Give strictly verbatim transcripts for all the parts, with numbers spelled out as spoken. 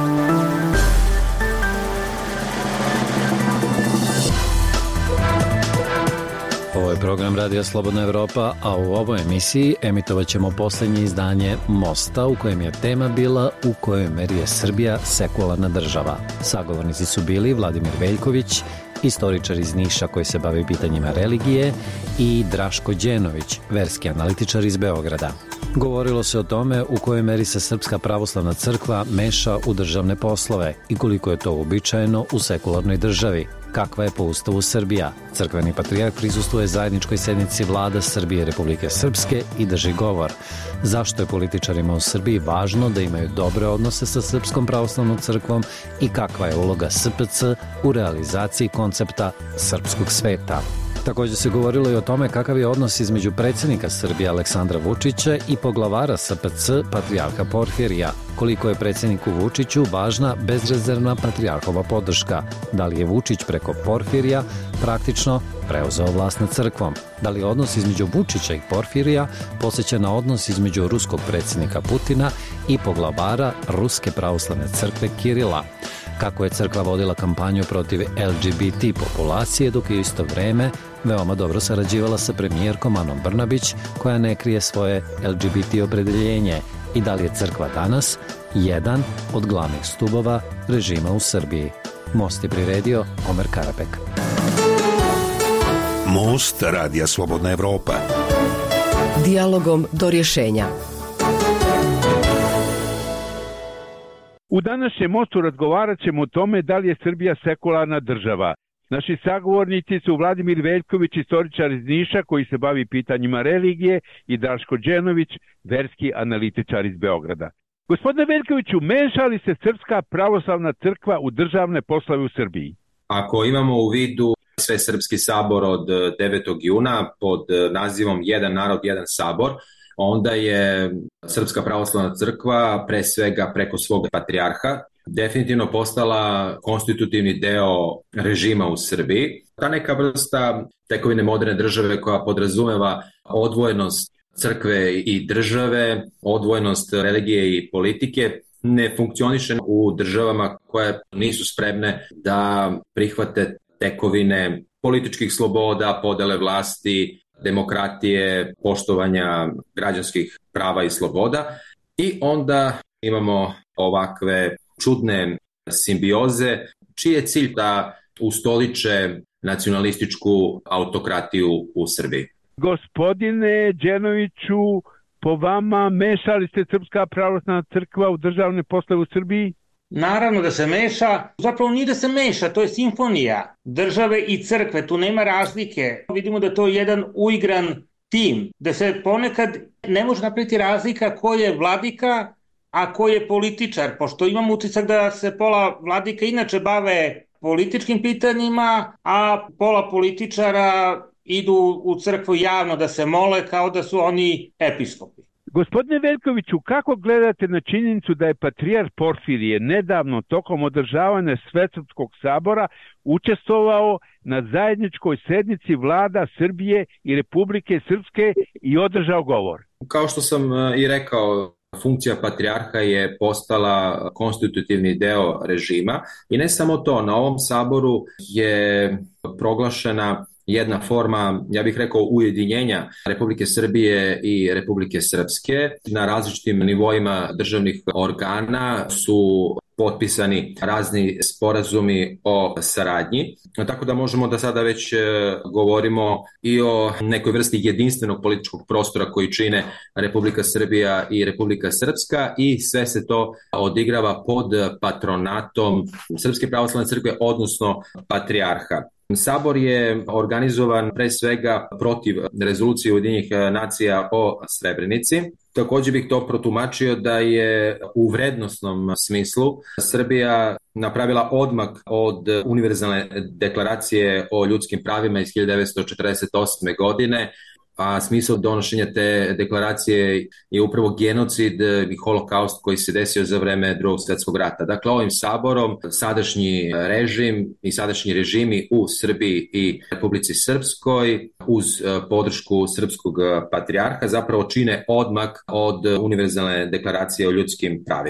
Ovo je program Radija Slobodna Evropa, a u ovoj emisiji emitovat ćemo posljednje izdanje Mosta, u kojem je tema bila u kojoj meri je Srbija sekularna država. Sagovornici su bili Vladimir Veljković, istoričar iz Niša koji se bavi pitanjima religije, i Draško Đenović, verski analitičar iz Beograda. Govorilo se o tome u kojoj meri se Srpska pravoslavna crkva meša u državne poslove i koliko je to uobičajeno u sekularnoj državi. Kakva je po ustavu Srbija? Crkveni patrijarh prisustvuje zajedničkoj sednici vlada Srbije i Republike Srpske i drži govor. Zašto je političarima u Srbiji važno da imaju dobre odnose sa Srpskom pravoslavnom crkvom i kakva je uloga S P C u realizaciji koncepta srpskog sveta? Također se govorilo i o tome kakav je odnos između predsjednika Srbije Aleksandra Vučića i poglavara S P C patrijarha Porfirija. Koliko je predsjedniku Vučiću važna bezrezervna patrijarhova podrška? Da li je Vučić preko Porfirija praktično preuzeo vlast nad crkvom? Da li je odnos između Vučića i Porfirija podsjeća na odnos između ruskog predsjednika Putina i poglavara Ruske pravoslavne crkve Kirila? Kako je crkva vodila kampanju protiv L G B T populacije, dok je u isto vreme veoma dobro sarađivala sa premijerkom Anom Brnabić, koja ne krije svoje L G B T opredeljenje, i da li je crkva danas jedan od glavnih stubova režima u Srbiji? Most je priredio Omer Karapek. Most Radija Slobodna Evropa. Dijalogom do rješenja. U današnjem mostu razgovarat ćemo o tome da li je Srbija sekularna država. Naši sagovornici su Vladimir Veljković, istoričar iz Niša koji se bavi pitanjima religije, i Draško Đenović, verski analitičar iz Beograda. Gospodine Veljkoviću, meša li se Srpska pravoslavna crkva u državne poslove u Srbiji? Ako imamo u vidu Svesrpski sabor od devetog juna pod nazivom Jedan narod, jedan sabor, onda je Srpska pravoslavna crkva pre svega preko svog patrijarha definitivno postala konstitutivni deo režima u Srbiji. Ta neka vrsta tekovine moderne države koja podrazumeva odvojenost crkve i države, odvojenost religije i politike, ne funkcioniše u državama koje nisu spremne da prihvate tekovine političkih sloboda, podele vlasti, demokratije, poštovanja građanskih prava i sloboda. I onda imamo ovakve čudne simbioze, čiji je cilj da ustoliče nacionalističku autokratiju u Srbiji. Gospodine Đenoviću, po vama meša li se Srpska pravoslavna crkva u državne poslove u Srbiji? Naravno da se meša, zapravo nije da se meša, to je simfonija države i crkve, tu nema razlike. Vidimo da to je jedan uigran tim, da se ponekad ne može napraviti razlika ko je vladika, a ko je političar, pošto imam utisak da se pola vladika inače bave političkim pitanjima, a pola političara idu u crkvu javno da se mole kao da su oni episkopi. Gospodine Veljkoviću, kako gledate na činjenicu da je patrijarh Porfirije nedavno tokom održavanja Svesrpskog sabora učestvovao na zajedničkoj sednici vlada Srbije i Republike Srpske i održao govor? Kao što sam i rekao, funkcija patrijarha je postala konstitutivni deo režima i ne samo to, na ovom saboru je proglašena jedna forma, ja bih rekao, ujedinjenja Republike Srbije i Republike Srpske. Na različitim nivoima državnih organa su potpisani razni sporazumi o saradnji, tako da možemo da sada već govorimo i o nekoj vrsti jedinstvenog političkog prostora koji čine Republika Srbija i Republika Srpska, i sve se to odigrava pod patronatom Srpske pravoslavne crkve, odnosno patrijarha. Sabor je organizovan pre svega protiv rezolucije Ujedinjenih nacija o Srebrenici. Također bih to protumačio da je u vrednosnom smislu Srbija napravila odmak od univerzalne deklaracije o ljudskim pravima iz hiljadu devetsto četrdeset osme. godine, a smisao donošenja te deklaracije je upravo genocid i holokaust koji se desio za vreme Drugog svjetskog rata. Dakle, ovim saborom sadašnji režim i sadašnji režimi u Srbiji i Republici Srpskoj uz podršku srpskog patrijarha zapravo čine odmak od univerzalne deklaracije o ljudskim pravima.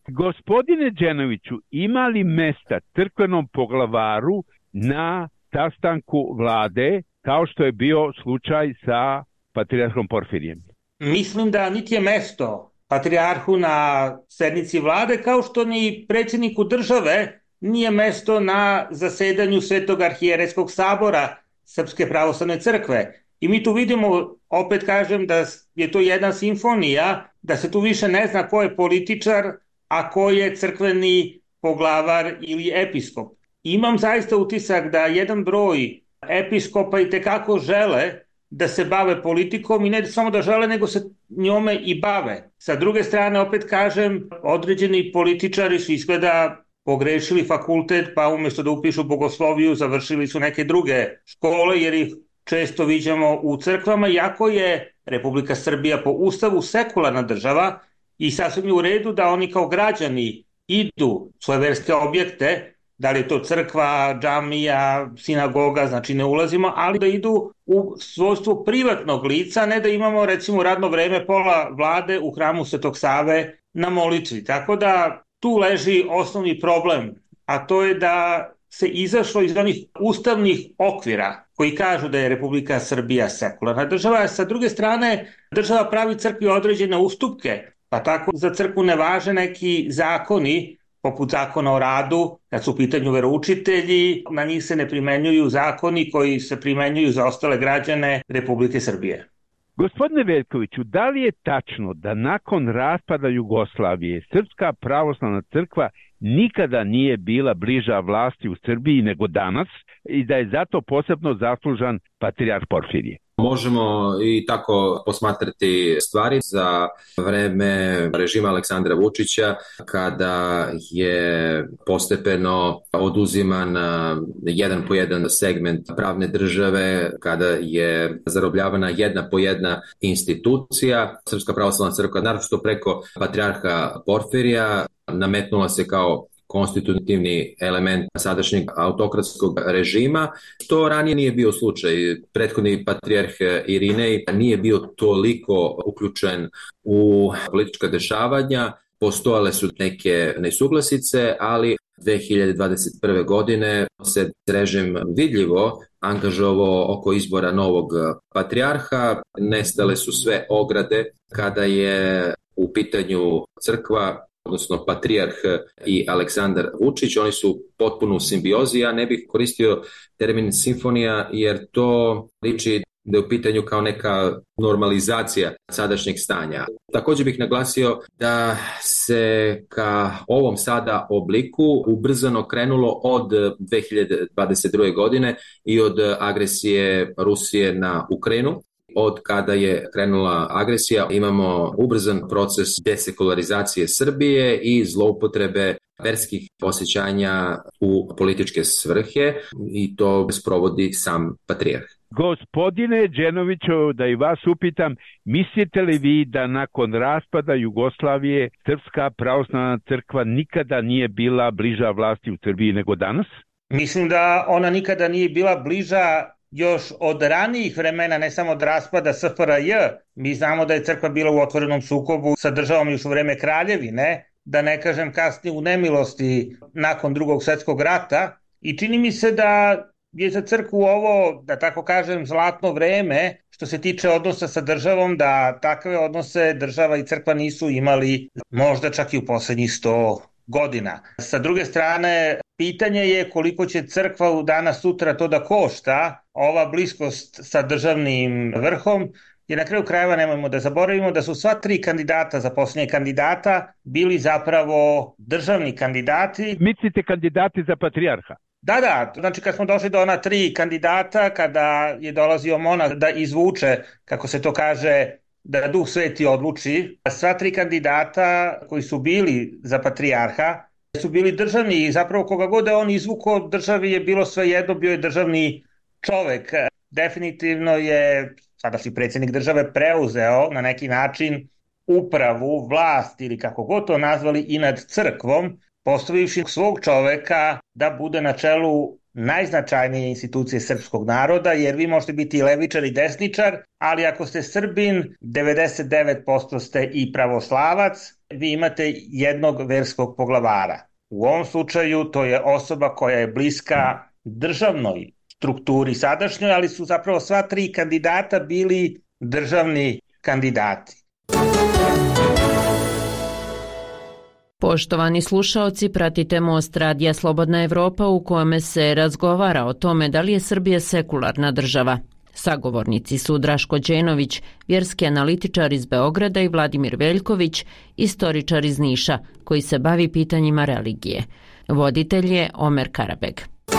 Gospodine Đenoviću, ima li mesta crkvenom poglavaru na sastanku vlade, kao što je bio slučaj sa patrijarhom Porfirijem? Mislim da niti je mesto patrijarhu na sednici vlade, kao što ni predsjedniku države nije mesto na zasedanju Svetog arhijerejskog sabora Srpske pravoslavne crkve. I mi tu vidimo, opet kažem, da je to jedna simfonija, da se tu više ne zna ko je političar, a ko je crkveni poglavar ili episkop. Imam zaista utisak da jedan broj episkopa i tekako žele da se bave politikom i ne samo da žele, nego se njome i bave. Sa druge strane, opet kažem, određeni političari su izgleda pogrešili fakultet, pa umjesto da upišu bogosloviju, završili su neke druge škole, jer ih često viđamo u crkvama, iako je Republika Srbija po ustavu sekularna država i sasvim je u redu da oni kao građani idu u svoje verske objekte, da li je to crkva, džamija, sinagoga, znači ne ulazimo, ali da idu u svojstvu privatnog lica, ne da imamo recimo radno vreme pola vlade u hramu Svetog Save na molitvi. Tako da tu leži osnovni problem, a to je da se izašlo iz onih ustavnih okvira koji kažu da je Republika Srbija sekularna država, a sa druge strane država pravi crkvi određene ustupke, pa tako za crkvu ne važe neki zakoni, poput zakona o radu, kad su u pitanju veroučitelji, na njih se ne primenjuju zakoni koji se primenjuju za ostale građane Republike Srbije. Gospodine Veljkoviću, da li je tačno da nakon raspada Jugoslavije Srpska pravoslavna crkva nikada nije bila bliža vlasti u Srbiji nego danas i da je zato posebno zaslužan patrijarh Porfirije? Možemo i tako posmatrati stvari za vreme režima Aleksandra Vučića, kada je postepeno oduziman jedan po jedan segment pravne države, kada je zarobljavana jedna po jedna institucija. Srpska pravoslavna crkva, naročito preko patrijarha Porfirija, nametnula se kao konstitutivni element sadašnjeg autokratskog režima, što ranije nije bio slučaj. Prethodni patrijarh Irinej nije bio toliko uključen u politička dešavanja, postojale su neke nesuglasice, ali dve hiljade dvadeset prve. godine se režim vidljivo angažovao oko izbora novog patrijarha, nestale su sve ograde kada je u pitanju crkva, odnosno patrijarh i Aleksandar Vučić. Oni su potpuno u simbiozi. Ja ne bih koristio termin simfonija jer to liči da je u pitanju kao neka normalizacija sadašnjeg stanja. Također bih naglasio da se ka ovom sada obliku ubrzano krenulo od dve hiljade dvadeset druge. godine i od agresije Rusije na Ukrajinu. Od kada je krenula agresija imamo ubrzan proces desekularizacije Srbije i zloupotrebe verskih osjećanja u političke svrhe i to sprovodi sam patrijarh. Gospodine Đenoviću, da i vas upitam, mislite li vi da nakon raspada Jugoslavije Srpska pravoslavna crkva nikada nije bila bliža vlasti u Srbiji nego danas? Mislim da ona nikada nije bila bliža još od ranijih vremena, ne samo od raspada S F R J. Mi znamo da je crkva bila u otvorenom sukobu sa državom još u vreme kraljevine, da ne kažem kasnije u nemilosti nakon Drugog svjetskog rata. I čini mi se da je za crkvu ovo, da tako kažem, zlatno vreme što se tiče odnosa sa državom, da takve odnose država i crkva nisu imali možda čak i u posljednjih sto godina. Sa druge strane, pitanje je koliko će crkva u danas sutra to da košta, ova bliskost sa državnim vrhom, jer na kraju krajeva nemojmo da zaboravimo da su sva tri kandidata za posljednje kandidata bili zapravo državni kandidati. Mislite kandidati za patrijarha? Da, da, znači kad smo došli do ona tri kandidata, kada je dolazio monah da izvuče, kako se to kaže, da Duh Sveti odluči, sva tri kandidata koji su bili za patrijarha su bili državni i zapravo koga god je on izvukao državi je bilo sve jedno, bio je državni čovek. Definitivno je sadašnji predsjednik države preuzeo na neki način upravu, vlast ili kako god to nazvali i nad crkvom, postavivši svog čoveka da bude na čelu najznačajnije institucije srpskog naroda, jer vi možete biti i levičar i desničar, ali ako ste Srbin, devedeset devet posto ste i pravoslavac, vi imate jednog verskog poglavara. U ovom slučaju to je osoba koja je bliska državnoj strukturi sadašnjoj, ali su zapravo sva tri kandidata bili državni kandidati. Poštovani slušaoci, pratite Most Radija Slobodna Evropa u kome se razgovara o tome da li je Srbija sekularna država. Sagovornici su Draško Đenović, vjerski analitičar iz Beograda, i Vladimir Veljković, istoričar iz Niša, koji se bavi pitanjima religije. Voditelj je Omer Karabeg.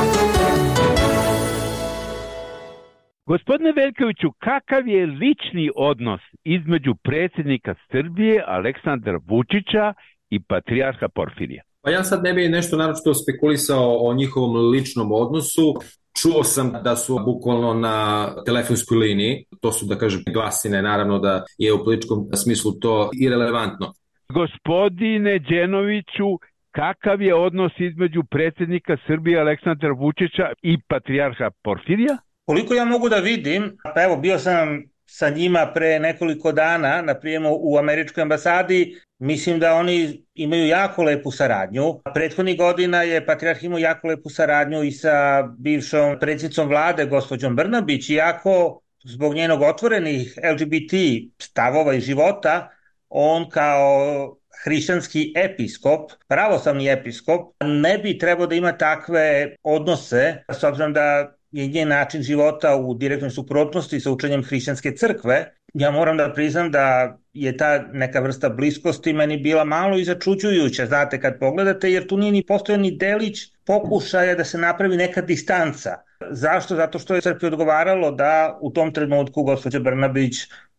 Gospodine Veljkoviću, kakav je lični odnos između predsjednika Srbije Aleksandra Vučića i patrijarha Porfirija? Pa ja sad ne bih nešto naročito spekulisao o njihovom ličnom odnosu. Čuo sam da su bukvalno na telefonskoj liniji, to su, da kažem, glasine, naravno da je u političkom smislu to irelevantno. Gospodine Đenoviću, kakav je odnos između predsjednika Srbije Aleksandra Vučića i patrijarha Porfirija? Koliko ja mogu da vidim, pa evo bio sam sa njima pre nekoliko dana na prijemu u američkoj ambasadi, mislim da oni imaju jako lepu saradnju. Prethodnih godina je patrijarh imao jako lepu saradnju i sa bivšom predsjednicom vlade, gospođom Brnabić, iako zbog njenog otvorenih L G B T stavova i života, on kao hrišćanski episkop, pravoslavni episkop, ne bi trebao da ima takve odnose, s obzirom da je njen način života u direktnoj suprotnosti sa učenjem hrišćanske crkve. Ja moram da priznam da je ta neka vrsta bliskosti meni bila malo i začuđujuća, znate, kad pogledate, jer tu nije ni postojao ni delić pokušaja da se napravi neka distanca. Zašto? Zato što je crkvi odgovaralo da u tom trenutku gospođa Brnabić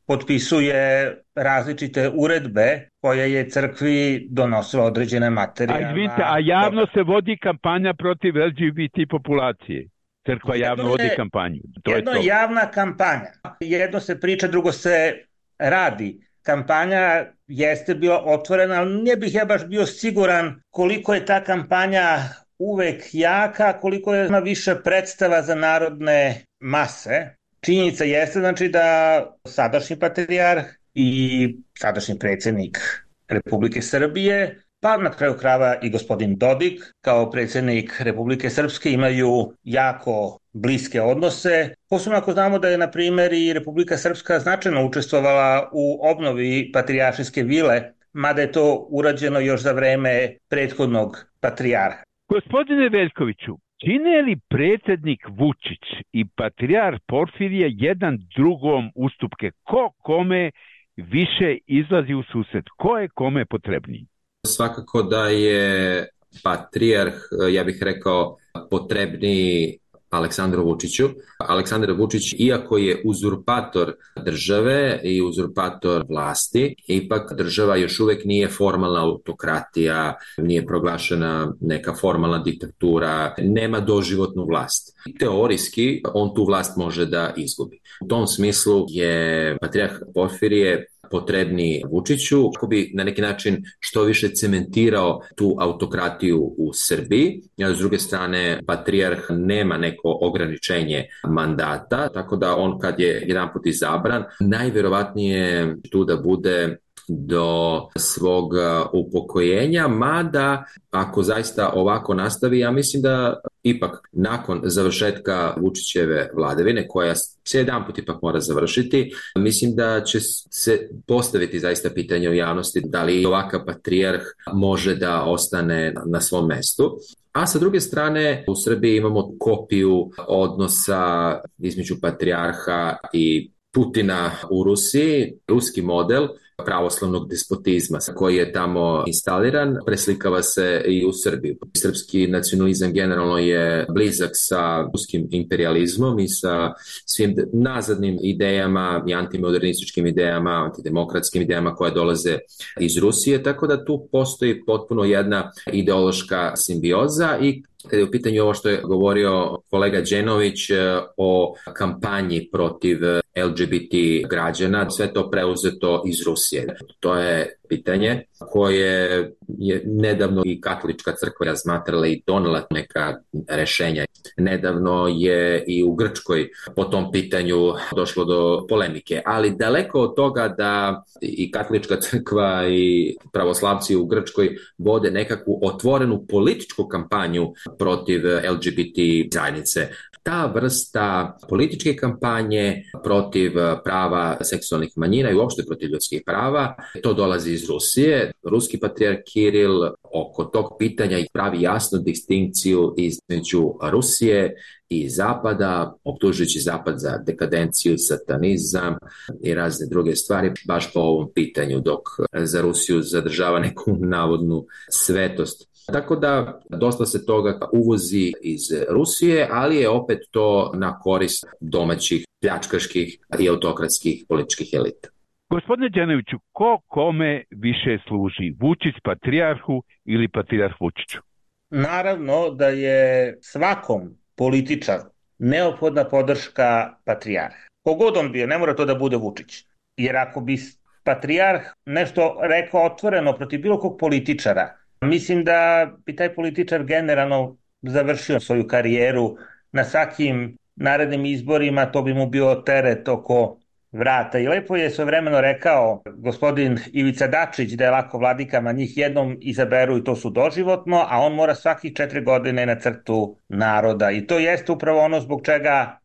potpisuje različite uredbe koje je crkvi donosila određene materijalne. A izvinite, a javno se vodi kampanja protiv L G B T populacije. Crkva javno je, vodi kampanju. To jedno je to. javna kampanja. Jedno se priča, drugo se radi. Kampanja jeste bila otvorena, ali ne bih ja baš bio siguran koliko je ta kampanja uvek jaka, koliko je ima više predstava za narodne mase. Činjenica jeste znači da sadašnji patrijarh i sadašnji predsjednik Republike Srbije, pa na kraju krajeva i gospodin Dodik kao predsjednik Republike Srpske imaju jako bliske odnose. Posebno ako znamo da je, na primjer, i Republika Srpska značajno učestvovala u obnovi patrijaršijske vile, mada je to urađeno još za vreme prethodnog patrijarha. Gospodine Veljkoviću, čine li predsjednik Vučić i patrijarh Porfirije jedan drugom ustupke? Ko kome više izlazi u susret? Ko je kome potrebniji? Svakako da je patrijarh, ja bih rekao, potrebniji Aleksandru Vučiću. Aleksandar Vučić, iako je uzurpator države i uzurpator vlasti, ipak država još uvek nije formalna autokratija, nije proglašena neka formalna diktatura, nema doživotnu vlast. Teorijski on tu vlast može da izgubi. U tom smislu je patrijarh Porfirije potrebni Vučiću kako bi na neki način što više cementirao tu autokratiju u Srbiji. S druge strane, patrijarh nema neko ograničenje mandata, tako da on kad je jedanput izabran, najvjerovatnije tu da bude do svog upokojenja, mada ako zaista ovako nastavi, ja mislim da ipak nakon završetka Vučićeve vladavine, koja se jedan put ipak mora završiti, mislim da će se postaviti zaista pitanje u javnosti da li ovakav patrijarh može da ostane na svom mestu. A sa druge strane, u Srbiji imamo kopiju odnosa između patrijarha i Putina u Rusiji, ruski model pravoslavnog despotizma koji je tamo instaliran, preslikava se i u Srbiji. Srpski nacionalizam generalno je blizak sa ruskim imperializmom i sa svim nazadnim idejama i antimodernističkim idejama, antidemokratskim idejama koje dolaze iz Rusije, tako da tu postoji potpuno jedna ideološka simbioza. I kada je u pitanju ovo što je govorio kolega Đenović o kampanji protiv L G B T građana, sve to preuzeto iz Rusije. To je pitanje koje je nedavno i katolička crkva razmatrala i donela neka rešenja. Nedavno je i u Grčkoj po tom pitanju došlo do polemike, ali daleko od toga da i katolička crkva i pravoslavci u Grčkoj vode nekakvu otvorenu političku kampanju protiv L G B T zajednice. Ta vrsta političke kampanje protiv prava seksualnih manjina i uopšte protiv ljudskih prava, to dolazi iz Rusije. Ruski patrijarh Kiril oko tog pitanja pravi jasnu distinkciju između Rusije i Zapada, optužujući Zapad za dekadenciju, satanizam i razne druge stvari, baš po ovom pitanju, dok za Rusiju zadržava neku navodnu svetost. Tako da dosta se toga uvozi iz Rusije, ali je opet to na korist domaćih pljačkaških i autokratskih političkih elita. Gospodine Đenoviću, ko kome više služi? Vučić patrijarhu ili patrijarh Vučiću? Naravno da je svakom političaru neophodna podrška patrijarha. Kogod on bio, ne mora to da bude Vučić. Jer ako bi patrijarh nešto rekao otvoreno protiv bilo kog političara, mislim da bi taj političar generalno završio svoju karijeru. Na svakim narednim izborima to bi mu bio teret oko vrata. I lepo je svojevremeno rekao gospodin Ivica Dačić da je lako vladikama, njih jednom izaberu i to su doživotno, a on mora svakih četiri godine na crtu naroda. I to jeste upravo ono zbog čega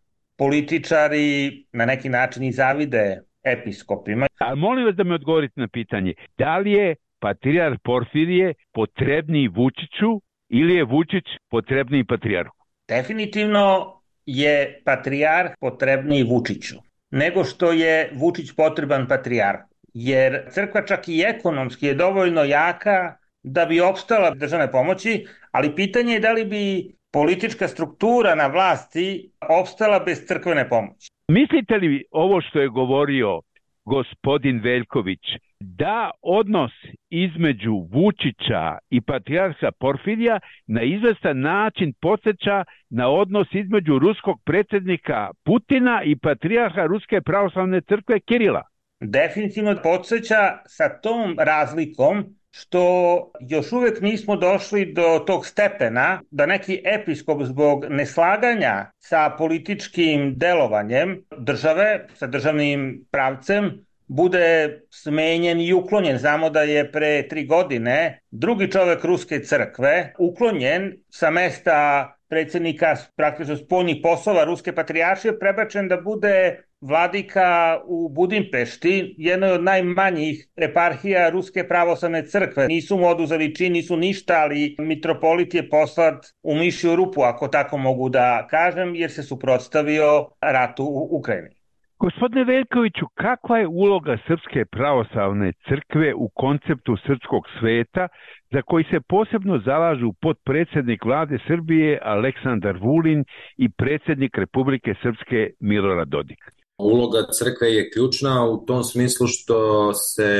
političari na neki način i zavide episkopima. A molim vas da me odgovorite na pitanje, da li je patrijarh Porfirije potrebniji Vučiću ili je Vučić potrebniji patrijarhu? Definitivno je patrijarh potrebniji Vučiću nego što je Vučić potreban patrijarhu. Jer crkva čak i ekonomski je dovoljno jaka da bi opstala državne pomoći, ali pitanje je da li bi politička struktura na vlasti opstala bez crkvene pomoći. Mislite li ovo što je govorio gospodin Veljković, da odnos između Vučića i patrijarha Porfirija na izvestan način podsjeća na odnos između ruskog predsjednika Putina i patrijarha Ruske pravoslavne crkve Kirila? Definitivno podsjeća sa tom razlikom što još uvijek nismo došli do tog stepena da neki episkop zbog neslaganja sa političkim delovanjem države, sa državnim pravcem, bude smenjen i uklonjen. Znamo da je pre tri godine drugi čovjek Ruske crkve uklonjen sa mesta predsjednika praktično spoljnih poslova Ruske patrijaršije, prebačen da bude vladika u Budimpešti, jednoj od najmanjih eparhija Ruske pravoslavne crkve. Nisu mu oduzeli čin, nisu ništa, ali mitropolit je poslat u mišju rupu, ako tako mogu da kažem, jer se suprotstavio ratu u Ukrajini. Gospodine Veljkoviću, kakva je uloga Srpske pravoslavne crkve u konceptu srpskog sveta za koji se posebno zalažu potpredsjednik vlade Srbije Aleksandar Vulin i predsjednik Republike Srpske Milorad Dodik? Uloga crkve je ključna u tom smislu što se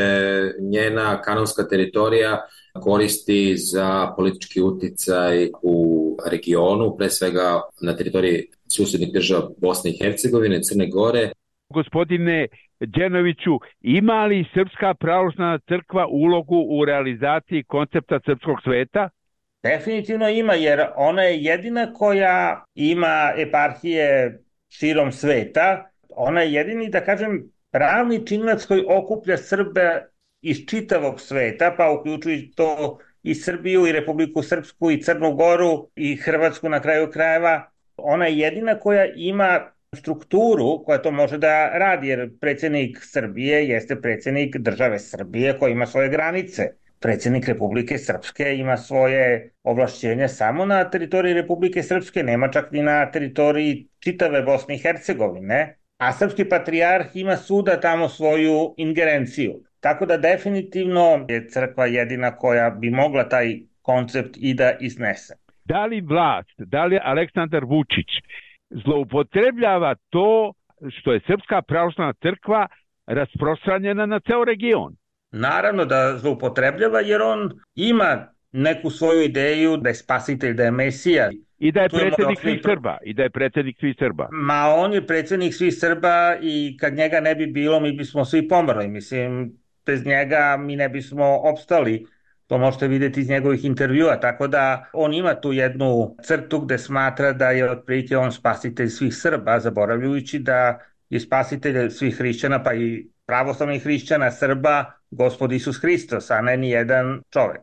njena kanonska teritorija koristi za politički uticaj u regionu, pre svega na teritoriji susjednih država Bosne i Hercegovine, Crne Gore. Gospodine Đenoviću, ima li Srpska pravoslavna crkva ulogu u realizaciji koncepta srpskog sveta? Definitivno ima, jer ona je jedina koja ima eparhije širom sveta. Ona je jedini, da kažem, pravni činilac koji okuplja Srbe iz čitavog sveta, pa uključujući to i Srbiju, i Republiku Srpsku, i Crnu Goru, i Hrvatsku na kraju krajeva. Ona je jedina koja ima strukturu koja to može da radi, jer predsjednik Srbije jeste predsjednik države Srbije koji ima svoje granice. Predsjednik Republike Srpske ima svoje ovlašćenja samo na teritoriji Republike Srpske, nema čak ni na teritoriji čitave Bosne i Hercegovine, a srpski patrijarh ima suda tamo svoju ingerenciju. Tako da definitivno je crkva jedina koja bi mogla taj koncept i da iznese. Da li vlast, da li Aleksandar Vučić zloupotrebljava to što je Srpska pravoslavna crkva rasprostranjena na ceo region? Naravno da zloupotrebljava, jer on ima neku svoju ideju da je spasitelj, da je Mesija. I da je predsjednik svih Srba. I da je predsjednik svih Srba. Ma on je predsjednik svih Srba i kad njega ne bi bilo, mi bismo svi pomrli. Mislim, bez njega mi ne bismo opstali. To možete vidjeti iz njegovih intervjua, tako da on ima tu jednu crtu gde smatra da je otprilike on spasitelj svih Srba, zaboravljajući da je spasitelj svih hrišćana, pa i pravoslavnih hrišćana, Srba, Gospod Isus Hristos, a ne ni jedan čovek.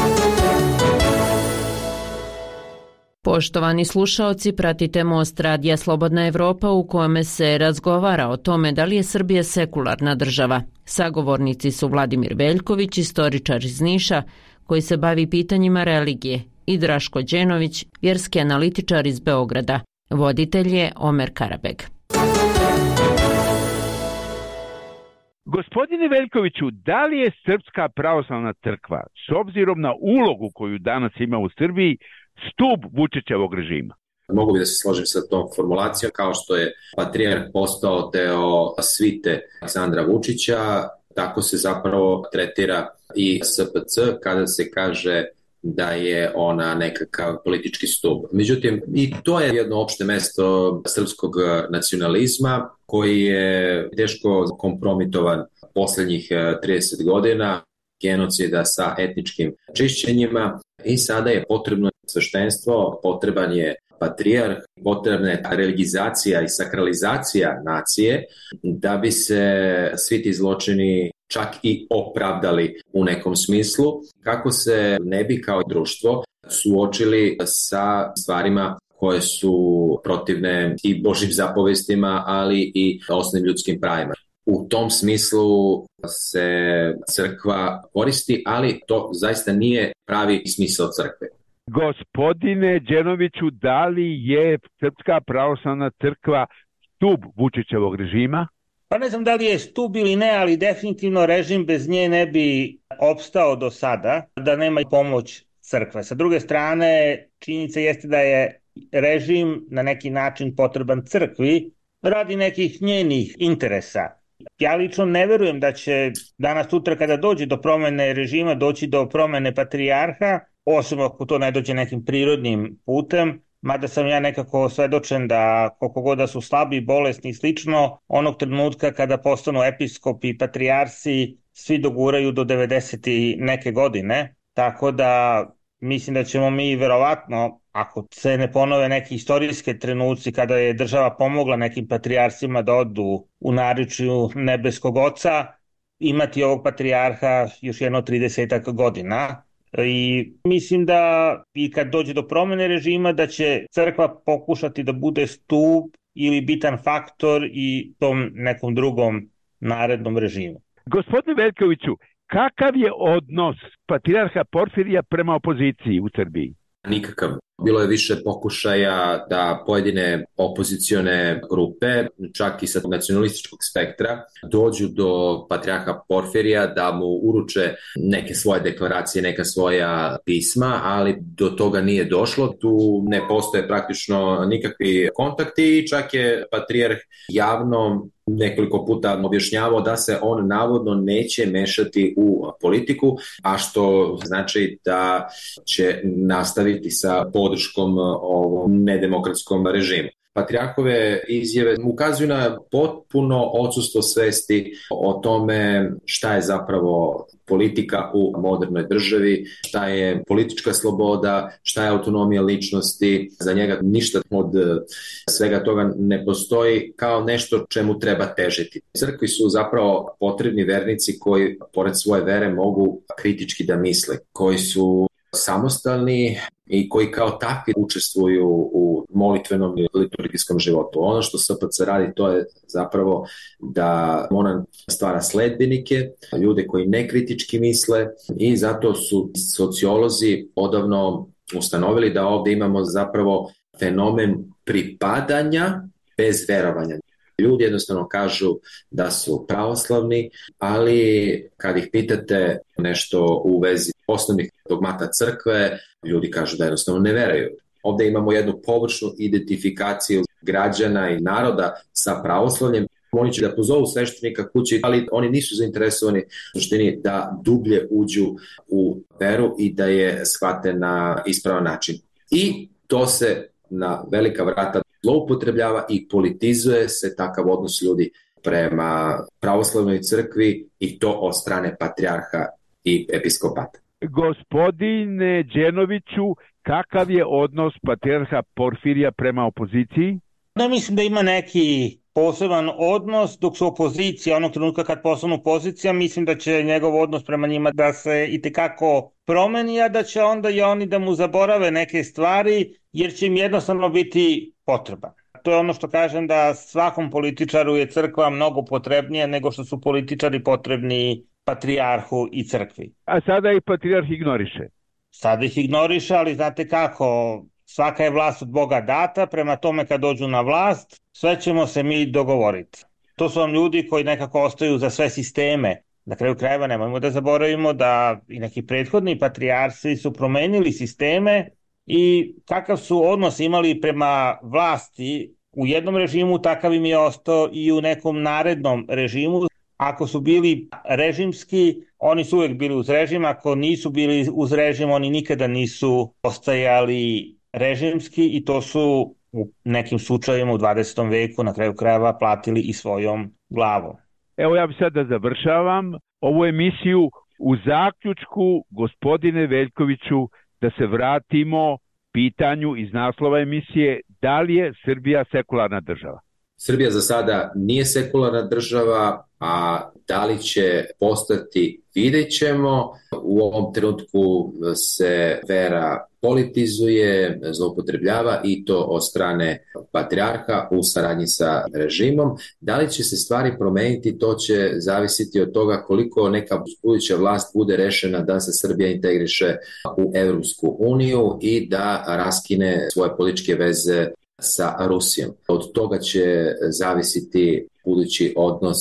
Poštovani slušaoci, pratite Most radija Slobodna Evropa u kome se razgovara o tome da li je Srbija sekularna država. Sagovornici su Vladimir Veljković, istoričar iz Niša, koji se bavi pitanjima religije, i Draško Đenović, vjerski analitičar iz Beograda. Voditelj je Omer Karabeg. Gospodine Veljkoviću, da li je Srpska pravoslavna crkva, s obzirom na ulogu koju danas ima u Srbiji, stup Vučićevog režima? Mogu bi da se složim sa tom formulacijom, kao što je patrijarh postao deo svite Aleksandra Vučića, tako se zapravo tretira i S P C kada se kaže da je ona nekakav politički stup. Međutim, i to je jedno opšte mesto srpskog nacionalizma koji je teško kompromitovan poslednjih trideset godina, genocida sa etničkim čišćenjima, i sada je potrebno sveštenstvo, potreban je patrijarh, potrebna je religizacija i sakralizacija nacije da bi se svi ti zločini čak i opravdali u nekom smislu, kako se ne bi kao društvo suočili sa stvarima koje su protivne i Božjim zapovestima, ali i osnovnim ljudskim pravima. U tom smislu se crkva koristi, ali to zaista nije pravi smisao crkve. Gospodine Đenoviću, da li je Srpska pravoslavna crkva stup Vučićevog režima? Pa ne znam da li je stup ili ne, ali definitivno režim bez nje ne bi opstao do sada, da nema pomoć crkve. Sa druge strane, činjenica jeste da je režim na neki način potreban crkvi radi nekih njenih interesa. Ja lično ne verujem da će danas sutra kada dođe do promene režima doći do promene patrijarha, osim ako to ne dođe nekim prirodnim putem, mada sam ja nekako svedočen da koliko god da su slabi, bolesni i slično, onog trenutka kada postanu episkopi i patrijarsi, svi doguraju do devedeset neke godine, tako da mislim da ćemo mi verovatno, ako se ne ponove neki istorijske trenuci kada je država pomogla nekim patrijarsima da odu u naričju nebeskog oca, imati ovog patrijarha još jedno tridesetak godina. I mislim da i kad dođe do promene režima da će crkva pokušati da bude stup ili bitan faktor i tom nekom drugom narednom režimu. Gospodine Veljkoviću, kakav je odnos patrijarha Porfirija prema opoziciji u Srbiji? Nikakav. Bilo je više pokušaja da pojedine opozicione grupe, čak i sa nacionalističkog spektra, dođu do patrijarha Porfirija da mu uruče neke svoje deklaracije, neka svoja pisma, ali do toga nije došlo. Tu ne postoje praktično nikakvi kontakti i čak je patrijarh javno nekoliko puta objašnjavao da se on navodno neće mešati u politiku, a što znači da će nastaviti sa podrškom ovom nedemokratskom režimu. Patrijarhove izjave ukazuju na potpuno odsustvo svesti o tome šta je zapravo politika u modernoj državi, šta je politička sloboda, šta je autonomija ličnosti. Za njega ništa od svega toga ne postoji kao nešto čemu treba težiti. Crkvi su zapravo potrebni vernici koji pored svoje vere mogu kritički da misle, koji su samostalni i koji kao takvi učestvuju u molitvenom i liturgijskom životu. Ono što S P C radi to je zapravo da ona stvara sledbenike, ljude koji ne kritički misle, i zato su sociolozi odavno ustanovili da ovde imamo zapravo fenomen pripadanja bez verovanja. Ljudi jednostavno kažu da su pravoslavni, ali kad ih pitate nešto u vezi osnovnih dogmata crkve, ljudi kažu da jednostavno ne veruju. Ovde imamo jednu površnu identifikaciju građana i naroda sa pravoslavljem. Oni će da pozovu sveštenika kući, ali oni nisu zainteresovani u suštini da dublje uđu u veru i da je shvate na ispravan način. I to se na velika vrata zloupotrebljava i politizuje se takav odnos ljudi prema pravoslavnoj crkvi i to od strane patrijarha i episkopata. Gospodine Đenoviću, kakav je odnos patrijarha Porfirija prema opoziciji? Da, mislim da ima neki poseban odnos, dok su opozicija, onog trenutka kad postanu opozicija, mislim da će njegov odnos prema njima da se itekako promeni, a da će onda i oni da mu zaborave neke stvari, jer će im jednostavno biti potreban. To je ono što kažem, da svakom političaru je crkva mnogo potrebnija nego što su političari potrebni patrijarhu i crkvi. A sada ih patrijarh ignoriše. Sada ih ignoriše, ali znate kako, svaka je vlast od Boga data, prema tome kad dođu na vlast, sve ćemo se mi dogovoriti. To su vam ljudi koji nekako ostaju za sve sisteme. Na kraju krajeva nemojmo da zaboravimo da i neki prethodni patrijarsi su promenili sisteme i kakav su odnos imali prema vlasti u jednom režimu, takav im je ostao i u nekom narednom režimu. Ako su bili režimski, oni su uvek bili uz režim, ako nisu bili uz režim, oni nikada nisu ostajali režimski i to su u nekim slučajima u dvadesetom veku na kraju krajeva platili i svojom glavom. Evo ja bih sad da završavam ovu emisiju u zaključku, gospodine Veljkoviću, da se vratimo pitanju iz naslova emisije, da li je Srbija sekularna država? Srbija za sada nije sekularna država, a da li će postati, vidjet ćemo. U ovom trenutku se vera politizuje, zloupotrebljava i to od strane patrijarha u saradnji sa režimom. Da li će se stvari promeniti, to će zavisiti od toga koliko neka buduća vlast bude rešena da se Srbija integriše u Evropsku uniju i da raskine svoje političke veze sa Rusijom. Od toga će zavisiti budući odnos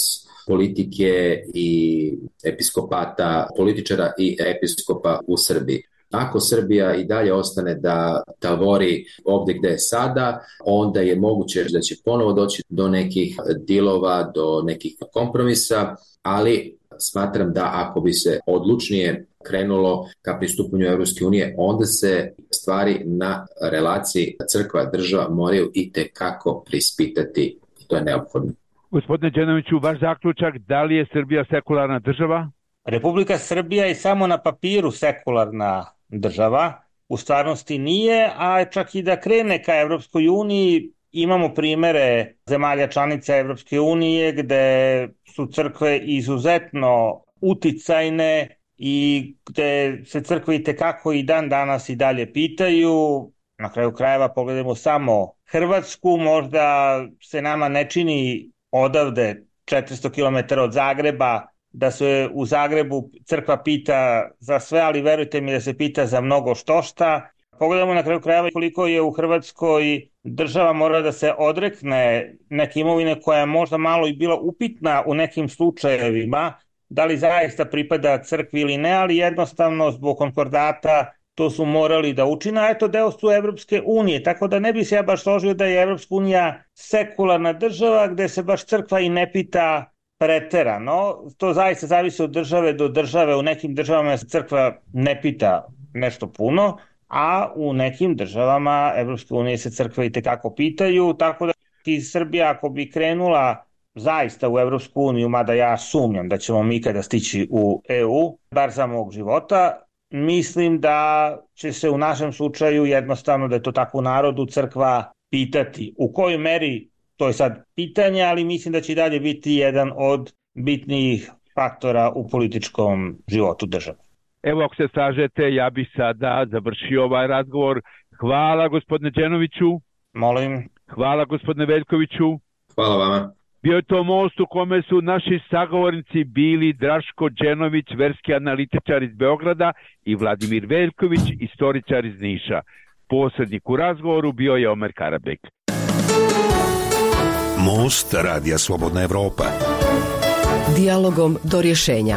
politike i episkopata, političara i episkopa u Srbiji. Ako Srbija i dalje ostane da tavori ovdje gde je sada, onda je moguće da će ponovo doći do nekih dilova, do nekih kompromisa, ali smatram da ako bi se odlučnije krenulo ka pristupanju Evropske unije, onda se stvari na relaciji crkva-država moraju i tekako prispitati. To je neophodno. Gospodine Đenoviću, vaš zaključak, da li je Srbija sekularna država? Republika Srbija je samo na papiru sekularna država, u stvarnosti nije, a čak i da krene ka Evropskoj uniji, imamo primere zemalja članica Evropske unije gde su crkve izuzetno uticajne i gde se crkve itekako i dan danas i dalje pitaju. Na kraju krajeva pogledajmo samo Hrvatsku, možda se nama ne čini odavde četiristo kilometara od Zagreba da se u Zagrebu crkva pita za sve, ali verujte mi da se pita za mnogo štošta. Pogledamo na kraju krajeva koliko je u Hrvatskoj država mora da se odrekne neke imovine koja je možda malo i bila upitna u nekim slučajevima, da li zaista pripada crkvi ili ne, ali jednostavno zbog konkordata to su morali da učine, a eto deo su Evropske unije, tako da ne bi se ja baš složio da je Evropska unija sekularna država gde se baš crkva i ne pita preterano. To zaista zavisi od države do države, u nekim državama se crkva ne pita nešto puno, a u nekim državama Evropske unije se crkve i tekako pitaju, tako da i Srbija ako bi krenula zaista u Evropsku uniju, mada ja sumnjam da ćemo mi kada stići u E U, bar za mog života, mislim da će se u našem slučaju jednostavno da je to tako u narodu crkva pitati. U kojoj meri, to je sad pitanje, ali mislim da će i dalje biti jedan od bitnijih faktora u političkom životu države. Evo ako se slažete, ja bih sada završio ovaj razgovor. Hvala gospodine Đenoviću. Molim. Hvala gospodine Veljkoviću. Hvala vama. Bio je to most u kome su naši sagovornici bili Draško Đenović, verski analitičar iz Beograda, i Vladimir Veljković, istoričar iz Niša. Posrednik u razgovoru bio je Omer Karabek. Most Radija Slobodna Evropa. Dijalogom do rješenja.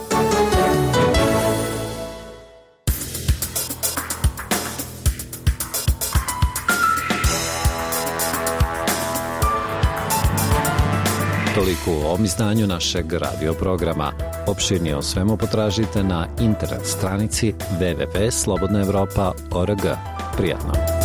Toliko u ovom izdanju našeg radio programa. Opširnije o svemu potražite na internet stranici w w w tačka slobodna evropa tačka org. Prijatno.